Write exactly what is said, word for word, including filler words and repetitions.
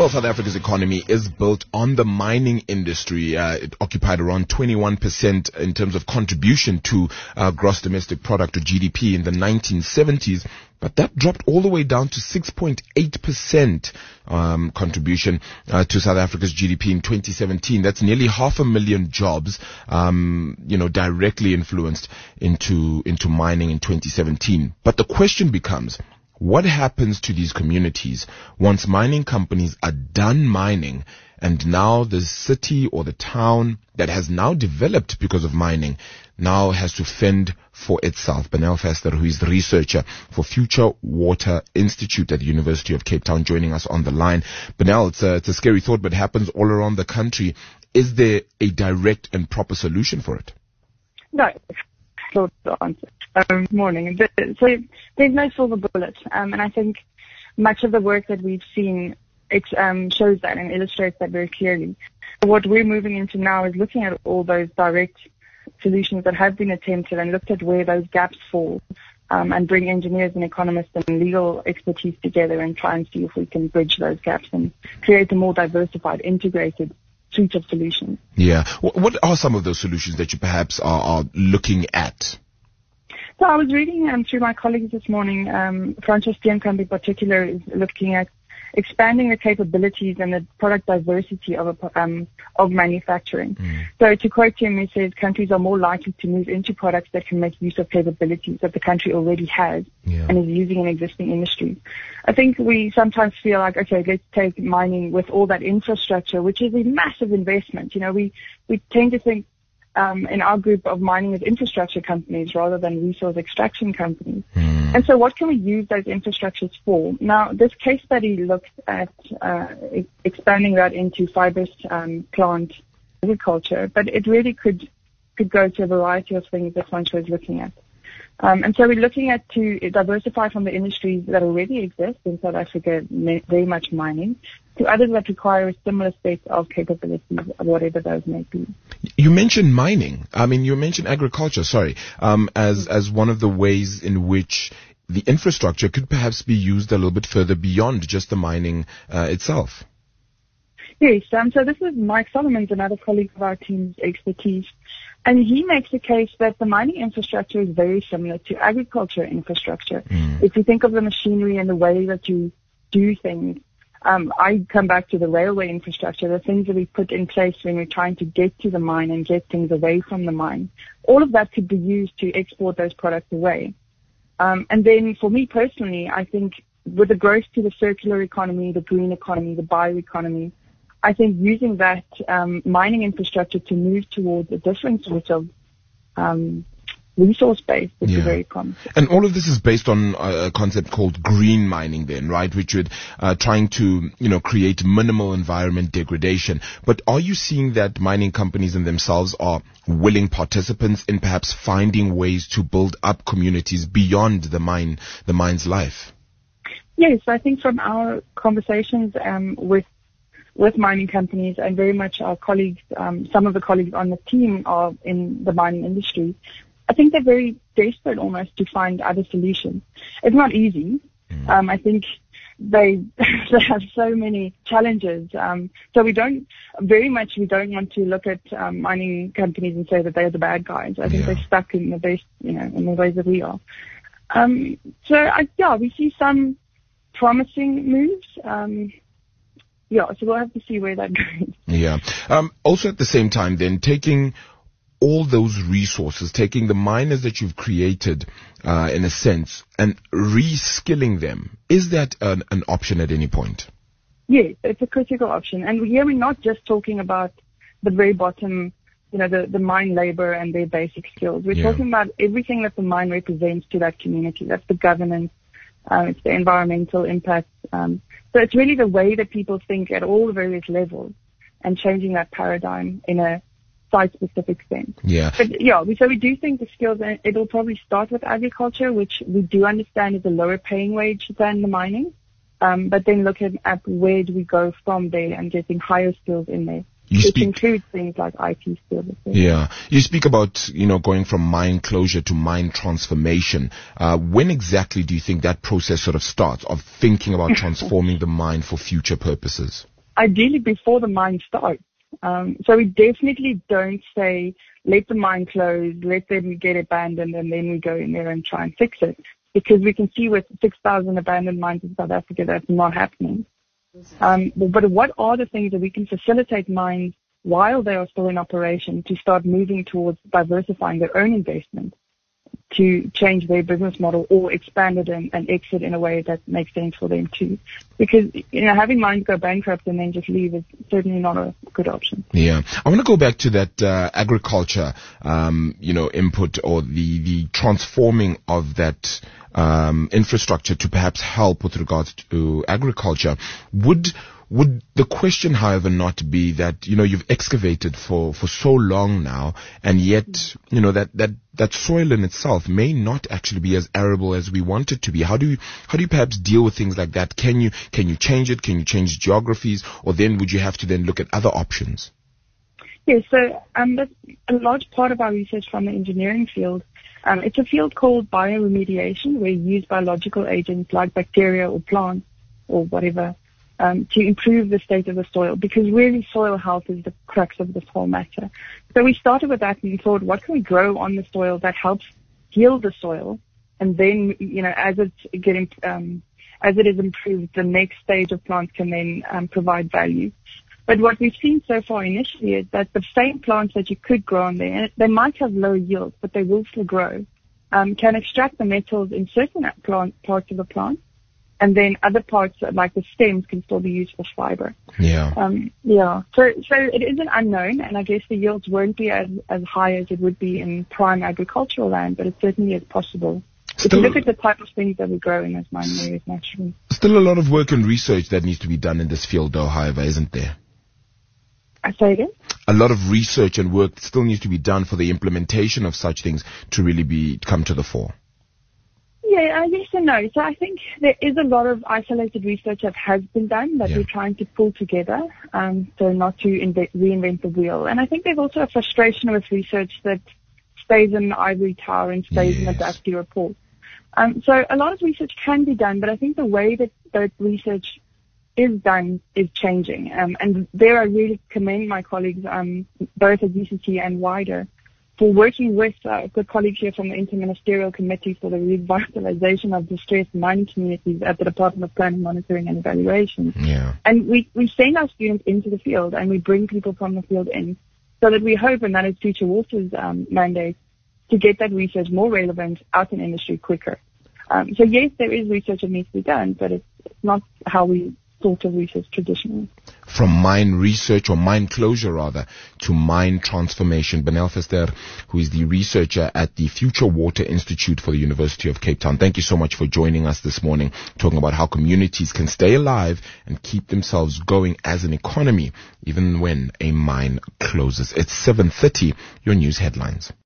Well, South Africa's economy is built on the mining industry. Uh, it occupied around twenty-one percent in terms of contribution to uh, gross domestic product or G D P in the nineteen seventies. But that dropped all the way down to six point eight percent um, contribution uh, to South Africa's G D P in twenty seventeen. That's nearly half a million jobs, um, you know, directly influenced into into mining in twenty seventeen. But the question becomes, what happens to these communities once mining companies are done mining and now the city or the town that has now developed because of mining now has to fend for itself? Benel Vester, who is the researcher for Future Water Institute at the University of Cape Town, joining us on the line. Benel, it's a, it's a scary thought, but it happens all around the country. Is there a direct and proper solution for it? No. Short answer. Um, morning. So there's no silver bullet, um, and I think much of the work that we've seen it um, shows that and illustrates that very clearly. What we're moving into now is looking at all those direct solutions that have been attempted and looked at where those gaps fall, um, and bring engineers and economists and legal expertise together and try and see if we can bridge those gaps and create a more diversified, integrated suite of solutions. Yeah. What are some of those solutions that you perhaps are, are looking at? So I was reading um, through my colleagues this morning. Um, Francois Steenkamp in particular is looking at expanding the capabilities and the product diversity of a, um, of manufacturing. Mm. So to quote him, he says countries are more likely to move into products that can make use of capabilities that the country already has yeah. and is using in existing industries. I think we sometimes feel like, okay, let's take mining with all that infrastructure, which is a massive investment. You know, we, we tend to think Um, in our group of mining as infrastructure companies rather than resource extraction companies. Mm. And so what can we use those infrastructures for? Now, this case study looks at uh, e- expanding that into fibrous um, plant agriculture, but it really could could go to a variety of things that Francois is looking at. Um, and so we're looking at to diversify from the industries that already exist in South Africa, very much mining, to others that require a similar set of capabilities, whatever those may be. You mentioned mining. I mean, you mentioned agriculture, sorry, um, as, as one of the ways in which the infrastructure could perhaps be used a little bit further beyond just the mining uh, itself. Yes, um, so this is Mike Solomon's, another colleague of our team's expertise, and he makes the case that the mining infrastructure is very similar to agriculture infrastructure. Mm. If you think of the machinery and the way that you do things, um, I come back to the railway infrastructure, the things that we put in place when we're trying to get to the mine and get things away from the mine. All of that could be used to export those products away. Um, and then for me personally, I think with the growth to the circular economy, the green economy, the bioeconomy, I think using that um, mining infrastructure to move towards a different sort of um, resource base would yeah. be very promising. And all of this is based on a concept called green mining then, right, Richard? Uh, trying to, you know, create minimal environment degradation. But are you seeing that mining companies in themselves are willing participants in perhaps finding ways to build up communities beyond the mine, the mine's life? Yes, I think from our conversations um, with with mining companies and very much our colleagues, um, some of the colleagues on the team are in the mining industry, I think they're very desperate almost to find other solutions. It's not easy. Mm. Um, I think they, they have so many challenges. Um, so we don't, very much we don't want to look at um, mining companies and say that they're the bad guys. I think yeah. they're stuck in the best, you know, in the ways that we are. Um, so I, yeah, we see some promising moves. Um, Yeah, so we'll have to see where that goes. Yeah. Um, also at the same time then, taking all those resources, taking the miners that you've created, uh, in a sense, and reskilling them, is that an, an option at any point? Yes, it's a critical option. And here we're not just talking about the very bottom, you know, the, the mine labor and their basic skills. We're yeah. talking about everything that the mine represents to that community. That's the governance, uh, it's the environmental impact, um, So it's really the way that people think at all the various levels and changing that paradigm in a site-specific sense. Yeah. But yeah, we, so we do think the skills, it'll probably start with agriculture, which we do understand is a lower paying wage than the mining. Um, but then looking at where do we go from there and getting higher skills in there. You which speak, includes things like I T skills. Yeah. You speak about, you know, going from mine closure to mine transformation. Uh, when exactly do you think that process sort of starts of thinking about transforming the mine for future purposes? ideally before the mine starts. Um, so we definitely don't say, let the mine close, let them get abandoned, and then we go in there and try and fix it. Because we can see with six thousand abandoned mines in South Africa, that's not happening. Um, but what are the things that we can facilitate mines while they are still in operation to start moving towards diversifying their own investment, to change their business model or expand it and, and exit in a way that makes sense for them too? Because, you know, having mines go bankrupt and then just leave is certainly not a good option. Yeah. I want to go back to that uh, agriculture, um, you know, input or the, the transforming of that um, infrastructure to perhaps help with regards to agriculture. Would Would the question, however, not be that, you know, you've excavated for, for so long now, and yet, you know, that, that, that soil in itself may not actually be as arable as we want it to be? How do you, how do you perhaps deal with things like that? Can you, can you change it? Can you change geographies? Or then would you have to then look at other options? Yes, so um, that's a large part of our research from the engineering field. Um, it's a field called bioremediation, where you use biological agents like bacteria or plants or whatever um, to improve the state of the soil, because really soil health is the crux of this whole matter. So we started with that and thought, what can we grow on the soil that helps heal the soil? And then, you know, as it's getting, um, as it is improved, the next stage of plants can then um, provide value. But what we've seen so far initially is that the same plants that you could grow on there, they might have low yields, but they will still grow, um, can extract the metals in certain plant, parts of the plant, and then other parts, like the stems, can still be used for fiber. Yeah. Um, yeah. So, so it is an unknown, and I guess the yields won't be as, as high as it would be in prime agricultural land, but it certainly is possible. If you look at the type of things that we grow in those mining areas naturally. Still a lot of work and research that needs to be done in this field, though, however, isn't there? I say again? A lot of research and work still needs to be done for the implementation of such things to really be come to the fore. Yeah, uh, yes and no. So I think there is a lot of isolated research that has been done that yeah. we're trying to pull together, um, so not to invent, reinvent the wheel. And I think there's also a frustration with research that stays in the ivory tower and stays yes. in the dusty report. Um, so a lot of research can be done, but I think the way that, that research is done is changing. Um, and there I really commend my colleagues, um, both at U C T and wider, for working with uh, good colleagues here from the Interministerial Committee for the Revitalization of Distressed Mining Communities at the Department of Planning, Monitoring and Evaluation. Yeah. And we, we send our students into the field and we bring people from the field in so that we hope, and that is Future Water's um, mandate, to get that research more relevant out in industry quicker. Um, so yes, there is research that needs to be done, but it's, it's not how we sort of research traditionally. From mine research, or mine closure rather, to mine transformation. Benel Verster, who is the researcher at the Future Water Institute for the University of Cape Town. Thank you so much for joining us this morning, talking about how communities can stay alive and keep themselves going as an economy, even when a mine closes. It's seven thirty, your news headlines.